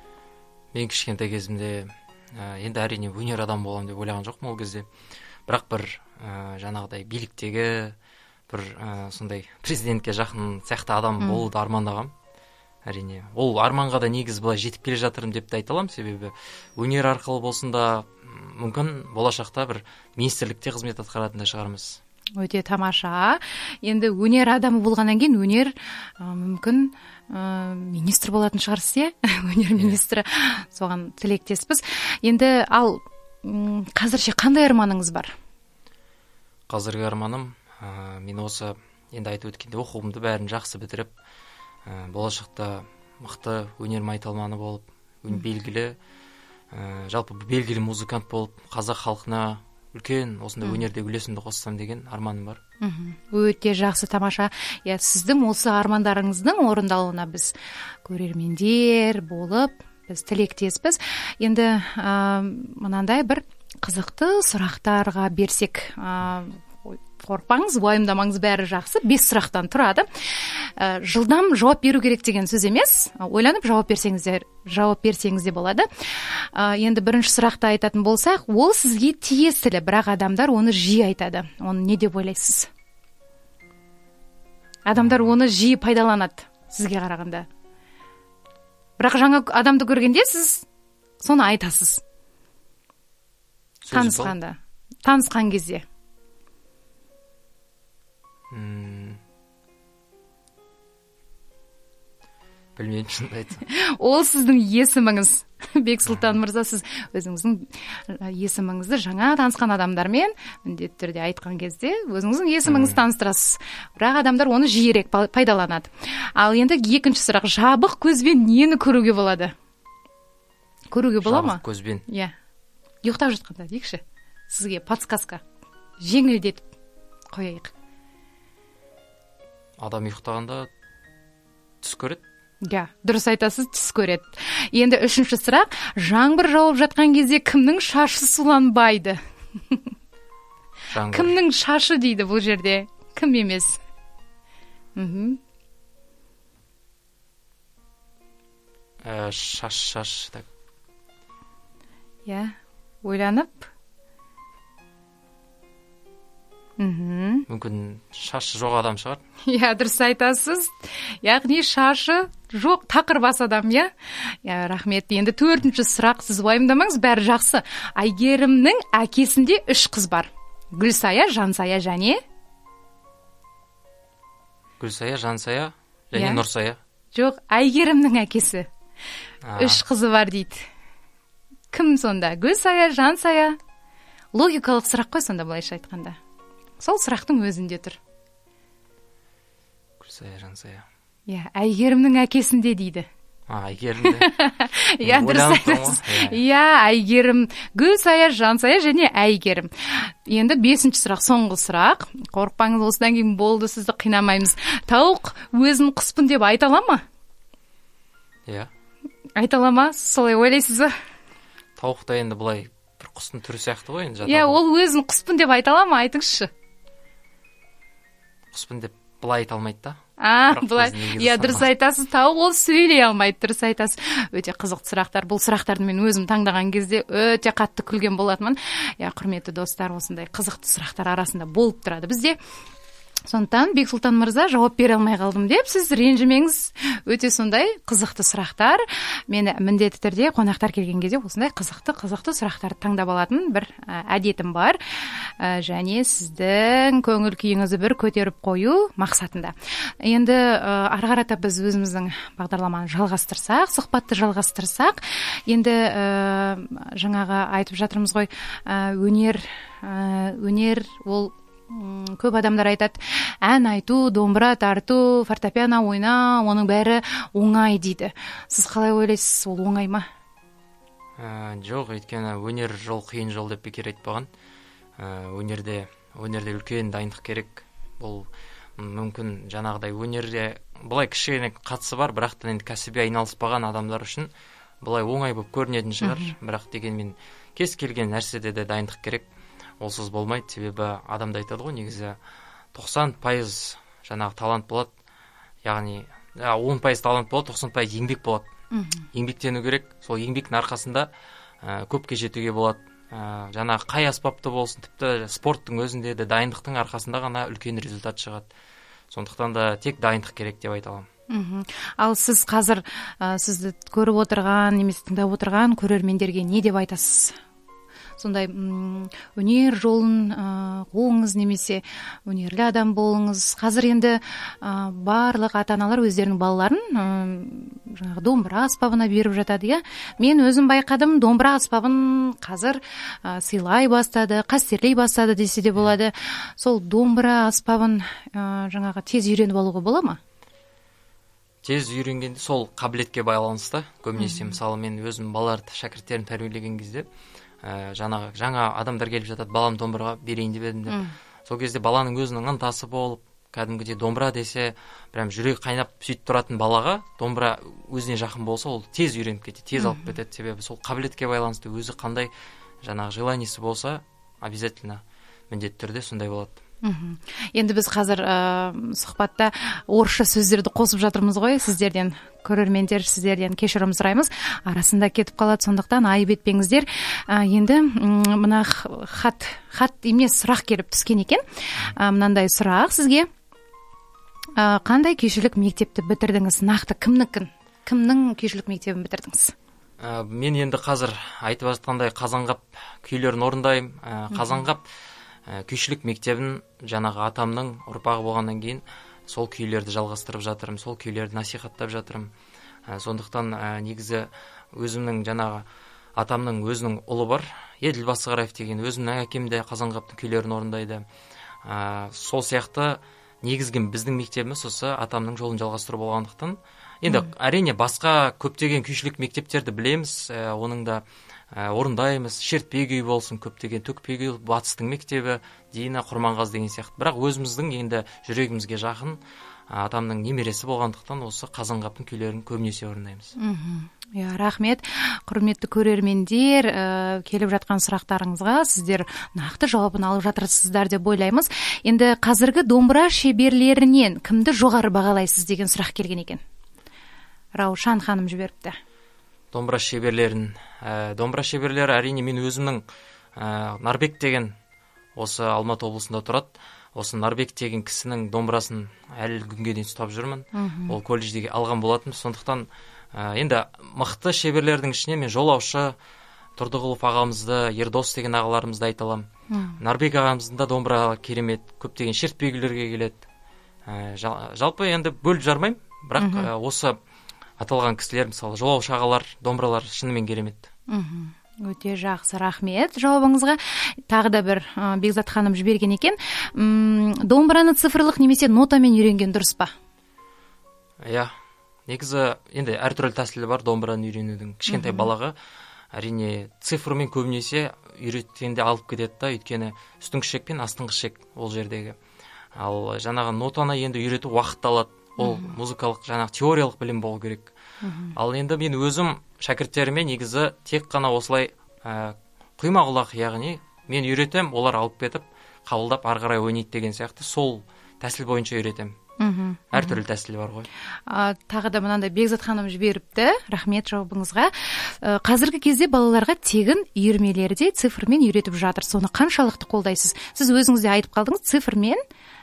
Мен кішкентай кезімде енді әрине өнер адам боламын деп ойлаған жоқпын ол кезде. Бірақ бір жаңағыдай биліктегі бір сондай президентке жақын сияқты адам болуды армандағам. Әрине, ол арманға да негіз былай жетіп келе жатырмын деп те айта аламын, себебі өнер арқылы болсын да мүмкін болашақта бір министрлікте қызмет атқаратын да шығармыз. Өте тамаша. Енді өнер адамы болғаннан кейін өнер мүмкін министр болатын шығарсыз, өнер министрі. Соған тілектеспіз. Енді ал қазірше қандай арманыңыз бар? Қазіргі арманым, мен осы енді айтып өткенде оқуымды бәрін жақсы бітіріп, болашақта мықты өнер майталманы болып, белгілі, жалпы белгілі музыкант болып, қазақ халқына үлкен осындай өнерде үлесімді қоссам деген арманым бар. Өте жақсы, тамаша. Сіздің осы армандарыңыздың орындалуына біз көрермендер болып, біз тілектеспіз. Енді мынандай бір қызықты сұрақтарға берсек, қорықпаңыз, уайымдамаңыз, бәрі жақсы. 5 сұрақтан тұрады. Жылдам жауап беру керек деген сөз емес. Ойланып жауап берсеңіз де болады. Енді бірінші сұрақты айтатын болсақ, ол сізге тиесілі, бірақ адамдар оны жиі айтады. Оны не деп ойлайсыз? Адамдар оны жиі пайдаланады сізге қарағанда. Бірақ жаңа адамды көргенде сіз соны айтасыз. Танысқан кезде. Білмеймін, шынымды айтсам. Ол сіздің есіміңіз. Бексұлтан мырза, сіз өзіңіздің есіміңізді жаңа танысқан адамдармен міндетті түрде айтқан кезде өзіңіздің есіміңізді таныстырасыз. Бірақ адамдар оны жиірек пайдаланады. Ал енді екінші сұрақ, жабық көзбен нені көруге болады? Көруге бола ма? Жабық көзбен. Иә. Ұйықтап жатқанда дейікші. Сізге подсказка. Жеңілдетіп қояйық. Адам ұйықтағанда түс көреді? Иә, дұрыс айтасыз, түс көреді. Енді үшінші сұрақ, жаңбыр жауып жатқан кезде кімнің шашы суланбайды? Кімнің шашы дейді бұл жерде? Кім емес? Шаш. Иә, ойланып. Мүмкін шашы жоқ адам шығар. Иә, дұрыс айтасыз. Яғни шашы жоқ тақырбас адам, иә? Рахмет. Енді 4-ші сұрақ, сіз уайымдамаңыз, бәрі жақсы. Әйгерімнің әкесінде 3 қыз бар. Гүлсая, Жансая және? Гүлсая, Жансая және Нұрсая. Жоқ, Әйгерімнің әкесі 3 қызы бар дейді. Кім сонда? Гүлсая, Жансая? Логикалық сұрақ қой сонда, былайша айтқанда. Сол сұрақтың өзінде тұр. Гүлсая, Жансая. Иә, Әйгерімнің әкесінде дейді. Әйгерімде. Иә, дұрыс айтасыз. Иә, Әйгерім, Гүлсая, Жансая және Әйгерім. Енді 5-ші сұрақ, соңғы сұрақ. Қорықпаңыз, осыдан кейін болды, сізді қинамаймыз. Тауық өзін құспын деп айта ала ма? Иә. Айта ала ма? Солай ойлайсыз ба? Тауық та енді бұлай бір құстың түрі сияқты ғой енді. Иә, ол өзін құспын деп айта ала ма? Айтыңызшы. Құспын деп былай айта алмайды да. Былай. Иә, дұрыс айтасыз, тауық ол сөйлей алмайды, дұрыс айтасыз. Өте қызықты сұрақтар. Бұл сұрақтарды мен өзім таңдаған кезде өте қатты күлген болатынмын. Иә, құрметті достар, осындай қызықты сұрақтар арасында болып тұрады бізде. Сондықтан Бексұлтан мырза, жауап бере алмай қалдым деп сіз ренжімеңіз. Өте сондай қызықты сұрақтар. Мен міндетті түрде қонақтар келген кезде осындай қызықты сұрақтарды таңдап алатын бір әдетім бар. Және сіздің көңіл күйіңізді бір көтеріп қою мақсатында. Енді ары қарата біз өзіміздің бағдарламаны жалғастырсақ, сұхбатты жалғастырсақ, енді жаңағы айтып жатырмыз ғой, өнер ол көп адамдар айтады, ән айту, домбыра тарту, фортепиано ойнау, оның бәрі оңай дейді. Сіз қалай ойлайсыз, ол оңай ма? Жоқ, өйткені өнер жол қиын жол деп бекер айтпаған. Өнерде үлкен дайындық керек. Бұл мүмкін жаңағыдай өнерде былай кішкене қатысы бар, бірақ та енді кәсіби айналыспаған адамдар үшін былай оңай болып көрінетін шығар. Бірақ дегенмен кез келген нәрседе де дайындық керек. Олсыз болмайды, себебі адамда айтады ғой, негізі 90% жаңағы талант болады, яғни 10% талант болады, 90% еңбек болады. Еңбектену керек, сол еңбектің арқасында көпке жетуге болады. Жаңағы қай аспапты болсын, тіпті спорттың өзінде де дайындықтың арқасында ғана үлкен результат шығады. Сондықтан да тек дайындық керек деп айта аламын. Ал сіз қазір сізді көріп отырған, немесе тыңдап отырған көрермендерге не деп айтасыз? Сондай өнер жолын қуыңыз, немесе өнерлі адам болыңыз. Қазір енді барлық ата-аналар өздерінің балаларын жаңағы домбыра аспабына беріп жатады, иә. Мен өзім байқадым, домбыра аспабын қазір сыйлай бастады, қастерлей бастады десе де болады. Сол домбыра аспабын жаңағы тез үйреніп алуға бола ма? Тез үйренгенде сол қабілетке байланысты. Көбінесе мысалы мен өзім балаларды, шәкірттерін тәрбиелеген кезде жаңа адамдар келіп жатады, балам домбыраға берейін деп едім деп. Сол кезде баланың өзінің ынтасы болып, кәдімгідей домбыра десе, прям жүрек қайнап сөйтіп тұратын балаға домбыра өзіне жақын болса, ол тез үйреніп кетеді, тез алып кетеді. Себебі сол қабілетке байланысты, өзі қандай жаңағы желаниесі болса, обязательно міндетті түрде сондай болады. Енді біз қазір сұхбатта орысша сөздерді қосып жатырмыз ғой, сіздерден, көрермендер, сіздерден кешірім сұраймыз, арасында кетіп қалады, сондықтан айып етпеңіздер. Енді мына хат емес, сұрақ келіп түскен екен. Мынандай сұрақ сізге: қандай күйшілік мектепті бітірдіңіз? Нақты кімнің күйшілік мектебін бітірдіңіз? Мен енді қазір айтып жатқандай Қазанғап күйлерін орындаймын. Қазанғап күйшілік мектебін жаңағы атамның ұрпағы болғаннан кейін сол күйлерді жалғастырып жатырмын, сол күйлерді насихаттап жатырмын. Сондықтан негізі өзімнің жаңағы атамның өзінің ұлы бар, Еділ Басығараев деген, өзімнің әкем де Қазанғаптың күйлерін орындайды. Сол сияқты негізгі біздің мектебіміз осы атамның жолын жалғастыру болғандықтан, енді әрине басқа көптеген күйшілік мектептерді білеміз, оның да орындаймыз. Шертпе күй болсын, көптеген төкпе күй, батыстың мектебі, Дина, Құрманғаз деген сияқты. Бірақ өзіміздің енді жүрегімізге жақын атамның немересі болғандықтан осы Қазанғаптың күйлерін көбінесе орындаймыз. Рахмет. Құрметті көрермендер, келіп жатқан сұрақтарыңызға сіздер нақты жауабын алып жатырсыздар деп ойлаймыз. Енді қазіргі домбыра шеберлерінен кімді жоғары бағалайсыз деген сұрақ келген екен. Раушан ханым жіберіпті. Домбыра шеберлері әрине мен өзімнің Нарбек деген, осы Алматы облысында тұрады. Осы Нарбек деген кісінің домбырасын әлі күнге дейін ұстап жүрмін. Ол колледждегі алған болатын. Сондықтан енді мықты шеберлердің ішіне мен Жолаушы Тұрдығұлов ағамызды, Ердос деген ағаларымызды айта аламын. Нарбек ағамыздың да домбыра керемет, көптеген шертпе күйлерге келеді. Жалпы енді бөліп жармаймын, бірақ осы аталған кісілер, мысалы Жолаушы ағалар, домбыралар шынымен керемет. Өте жақсы, рахмет жауабыңызға. Тағы да бір Бекзат ханым жіберген екен. Домбыраны цифрлық немесе нотамен үйренген дұрыс па? Негізі енді әртүрлі тәсілі бар домбыраны үйренудің. Кішкентай балаға әрине цифрмен көбінесе үйреткенде алып кетеді да, өйткені үстіңгі шек пен астыңғы шек ол жердегі. Ал жаңағы нотаны енді үйрету уақыт алады. Ол музыкалық жаңағы теориялық білім болу керек. Ал енді мен өзім шәкірттеріме негізі тек қана осылай құйма құлақ, яғни мен үйретем, олар алып кетіп қабылдап ары қарай ойнайды деген сияқты сол тәсіл бойынша үйретем. Әртүрлі тәсілі бар ғой. Тағы да мынандай Бекзат ханым жіберіпті. Рахмет жауабыңызға. Қазіргі кезде балаларға тегін үйірмелерде цифрмен үйретіп жатыр. Соны қаншалықты қолдайсыз? Сіз өзіңіз де айтып қалдыңыз, цифрмен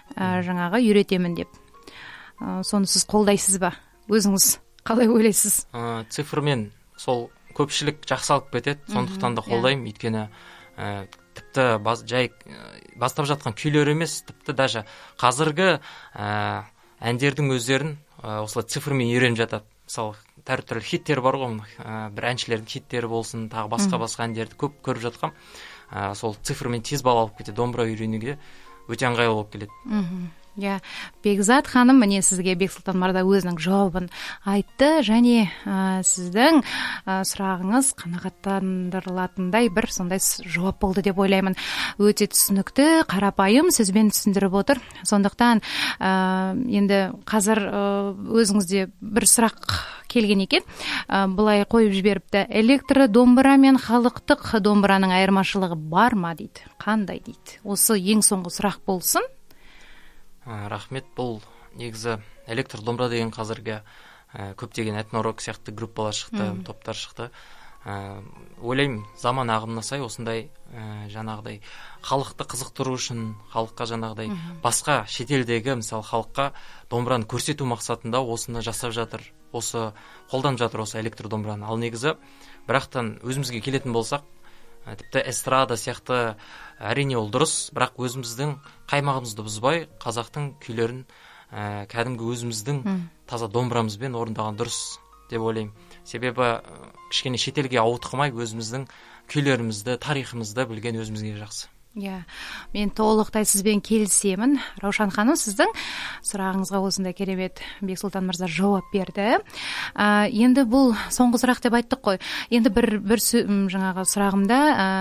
жаңағы үйретемін деп. Соны сіз қолдайсыз ба? Өзіңіз қалай ойлайсыз? Цифрмен сол көпшілік жақсы алып кетеді, сондықтан да қолдаймын. Өйткені тіпті жай бастап жатқан күйлер емес, тіпті даже қазіргі әндердің өздерін осылай цифрмен үйреніп жатады. Мысалы, түрлі хиттер бар ғой, бір әншілердің хиттері болсын, тағы басқа әндерді көп көріп жатқам. Сол цифрмен тез бал алып кетеді, домбыра үйренуге өте ыңғайлы болып келеді. Иә, Бекзат ханым, міне сізге Бексұлтан мырза өзінің жауабын айтты, және сіздің сұрағыңыз қанағаттандырылатындай бір сондай жауап болды деп ойлаймын. Өте түсінікті, қарапайым сөзбен түсіндіріп отыр. Сондықтан енді қазір өзіңізде бір сұрақ келген екен. Былай қойып жіберіпті: электро домбыра мен халықтық домбыраның айырмашылығы бар ма дейді. Қандай дейді? Осы ең соңғы сұрақ болсын. Рахмет. Бұл негізі электр домбыра деген қазіргі көптеген этно-рок сияқты группалар шықты, топтар шықты. Ойлаймын, заман ағымына сай осындай жаңағыдай халықты қызықтыру үшін, халыққа жаңағыдай басқа шетелдегі, мысалы, халыққа домбыраны көрсету мақсатында осыны жасап жатыр, осы қолданып жатыр осы электр домбыраны. Ал негізі бірақтан өзімізге келетін болсақ, тіпті эстрада сияқты әрине ол дұрыс, бірақ өзіміздің қаймағымызды бұзбай, қазақтың күйлерін кәдімгі өзіміздің таза домбырамызбен орындаған дұрыс деп ойлаймын. Себебі кішкене шетелге ауытқымай өзіміздің күйлерімізді, тарихымызды білген өзімізге жақсы. Иә, мен толықтай сізбен келісемін. Раушан ханым, сіздің сұрағыңызға осындай керемет Бексұлтан мырза жауап берді. Енді бұл соңғы сұрақ деп айттық қой. Енді бір жаңағы сұрағымда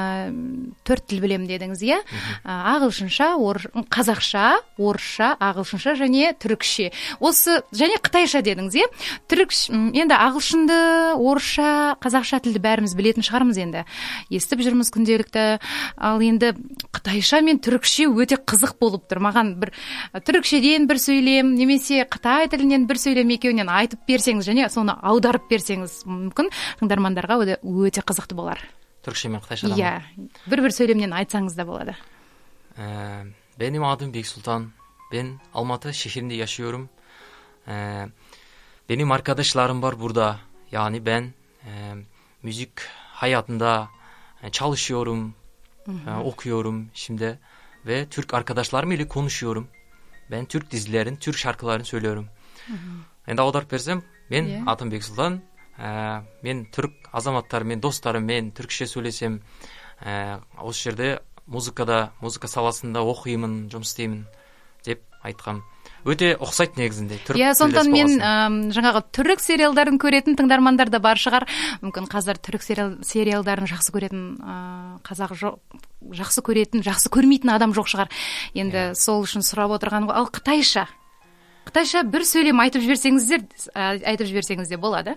4 тіл білемін дедіңіз, иә? Ағылшынша, қазақша, орысша, ағылшынша және түрікше. Осы және қытайша дедіңіз, иә? Енді ағылшынды, орысша, қазақша тілді бәріміз білетін шығармыз енді. Естіп жүрміз күнделікті. Ал енді қытайша мен түрікше өте қызық болып тұр. Маған бір түрікшеден бір сөйлем, немесе қытай тілінен бір сөйлем екеуінен айтып берсеңіз, және соны аударып берсеңіз, мүмкін тыңдармандарға өте қызықты болар. Түрікше мен қытайшадан. Иә, бір сөйлемнен айтсаңыз да болады. Benim adım Beksultan. Ben Almatı şehrinde yaşıyorum. Benim arkadaşlarım var burada. Yani ben müzik hayatında çalışıyorum. Okuyorum şimdi ve Türk arkadaşlarım ile konuşuyorum. Ben Türk dizilerin, Türk şarkılarını söylüyorum. Енді аударып берсем, мен атым Бексұлтан, мен түрік азаматтарымен, достарыммен түрікше сөйлесем, осы жерде музыка саласында оқимын, жұмыс істеймін деп айтқам. Өте ұқсайды негізінде. Сондықтан мен жаңағы түрік сериалдарын көретін тыңдармандар да бар шығар. Мүмкін қазір түрік сериалдарын жақсы көретін қазақ жоқ, жақсы көрмейтін адам жоқ шығар. Енді сол үшін сұрап отырғаным. Ал қытайша бір сөйлем айтып жіберсеңіз де болады.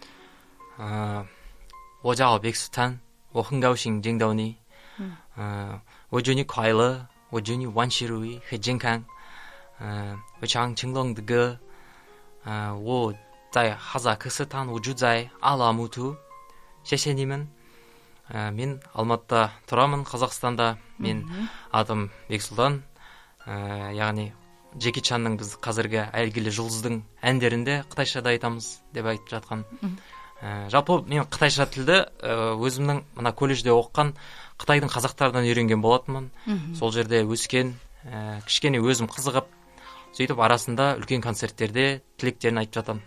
我叫Бексұлтан, 我很高兴见到你。我祝你快乐，我祝你万事如意和健康。我唱成龙的歌，我在哈萨克斯坦，我住在阿拉木图。谢谢你们。мен Алматыда тұрамын, Қазақстанда. Мен атым Бексұлтан. Яғни Джеки Чанның біз қазіргі әйгілі жұлдыздың әндерінде қытайшада айтамыз деп айтып жатқан. Жалпы мен қытайша тілді өзімнің мына колледжде оқыған Қытайдың қазақтардан үйренген болатынмын. Сол жерде өскен, кішкене өзім қызығып, сөйтіп арасында үлкен концерттерде тілектерін айтып жатамын.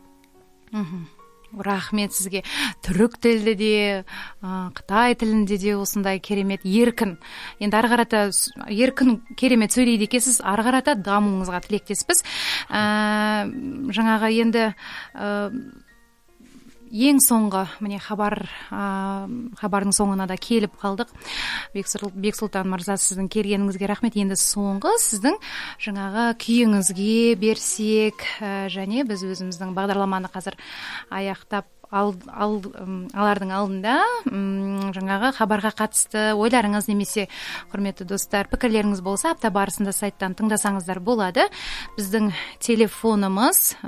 Рахмет сізге. Түрік тілді де, Қытай тілінде де осындай керемет еркін. Енді ары қарата еркін керемет сөйлейді екенсіз, ары қарата дамуыңызға тілектеспіз. Жаңағы енді ең соңғы міне хабардың соңына да келіп қалдық. Бексұлтан мырза, сіздің келгеніңізге рахмет. Енді соңғы сіздің жаңағы күйіңізге берсек, және біз өзіміздің бағдарламаны қазір аяқтап алардын алдында жаңағы хабарга катысты ойларыңыз немесе құрметті достар пикирлериңиз болса апта барысында сайттан тыңдасаңыздар болады. Биздин телефонумуз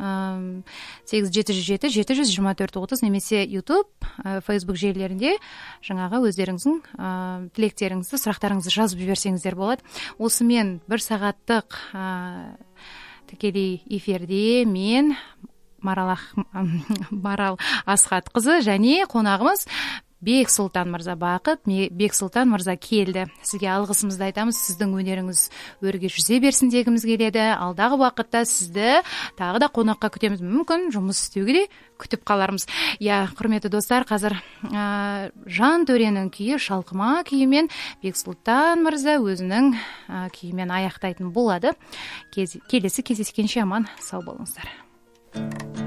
877-724-30 немесе YouTube, Facebook желілерінде жаңағы өздеріңіздің тилектериңизди, сурактарыңызды жазып жиберсеңиздер болот. Осымен 1 сағаттық тікелей эфирде мен Марал Асхат кызы және қонағымыз Бексултан мырза, Бакыт Бексултан мырза келді. Сізге алғысымызды айтамыз. Сіздің өнеріңіз өрге жүзе берсін дегіміз келеді. Алдағы уақытта сізді тағы да қонаққа күтеміз. Мүмкін жұмыс істеуге де күтіп қалармыз. Құрметті достар, қазір Жан Төренің күйі, Шалқыма күйімен Бексултан мырза өзінің күйімен аяқтайтын болады. Келесі кездескенше аман сау болыңыздар.